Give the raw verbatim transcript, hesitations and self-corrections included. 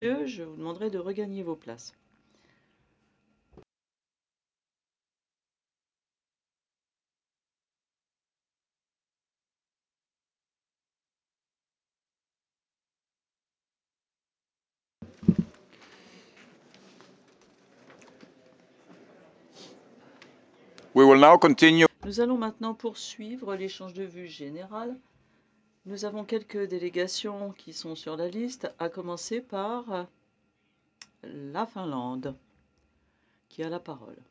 Je vous demanderai de regagner vos places. We will now continue. Nous allons maintenant poursuivre l'échange de vues général. Nous avons quelques délégations qui sont sur la liste, à commencer par la Finlande, qui a la parole.